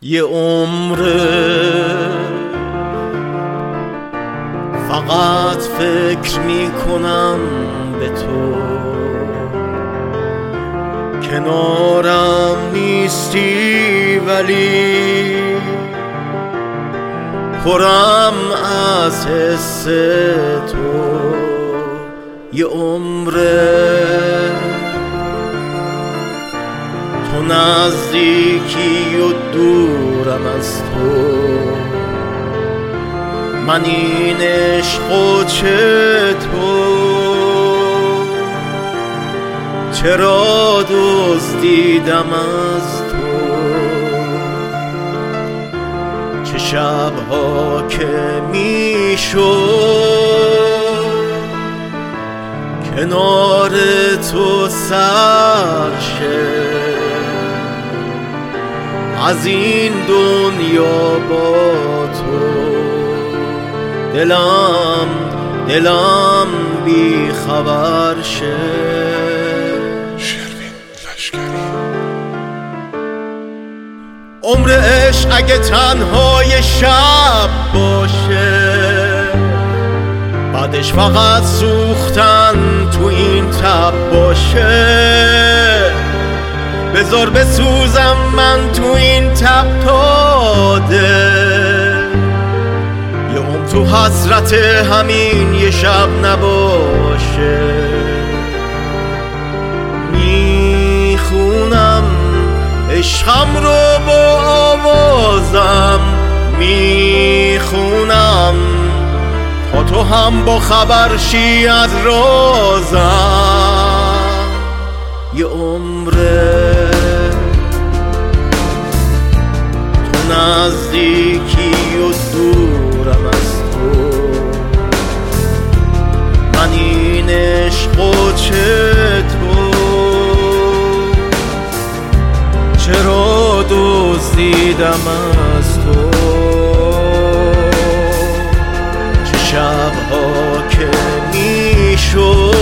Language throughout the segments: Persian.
یه عمره فقط فکر میکنم به تو، کنارم نیستی ولی پرم از حس تو. یه عمره تو نزدیکی و دورم از تو، من این عشق و چطور چرا دزدیدم از تو. چه شبها که میشد کنار تو سر شه، از این دنیا با تو دلم بی خبر شه. شروین لشکری. عمر عشق اگه تنهای شب باشه، بعدش فقط سوختن تو این تب باشه، بذار بسوزم من تو این تب تا دل، یه عمر تو حسرت همین یه شب نباشه. میخونم عشقم رو با آوازم، میخونم تا تو هم با خبر شی از رازم. یه عمره تو نزدیکی و دورم از تو، من این عشق و چطور چرا دزدیدم از تو. چه شبها که میشد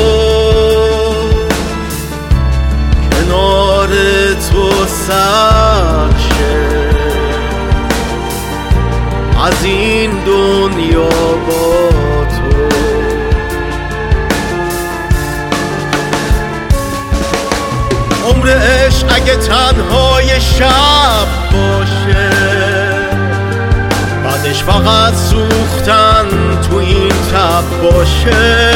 کنار تو سر شه، از این دنیا با تو عمر عشق اگه تنهای شب باشه، بعدش فقط سوختن تو این تب باشه،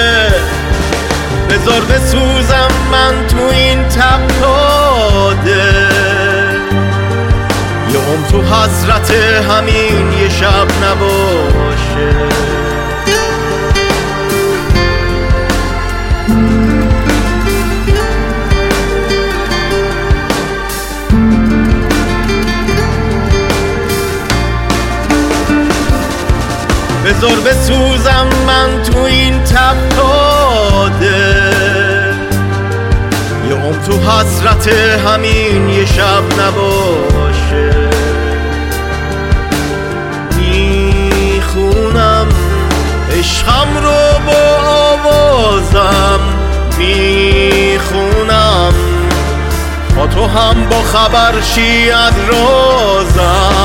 بذار بسوزم من تو این تب تا دل، یه عمر تو حسرت همین یه شب نباشه. بذار بسوزم من تو این تب تا دل، یه عمر تو حسرت همین یه شب نباشه. میخونم عشقم رو با آوازم، میخونم تا تو هم با خبر شی از رازم.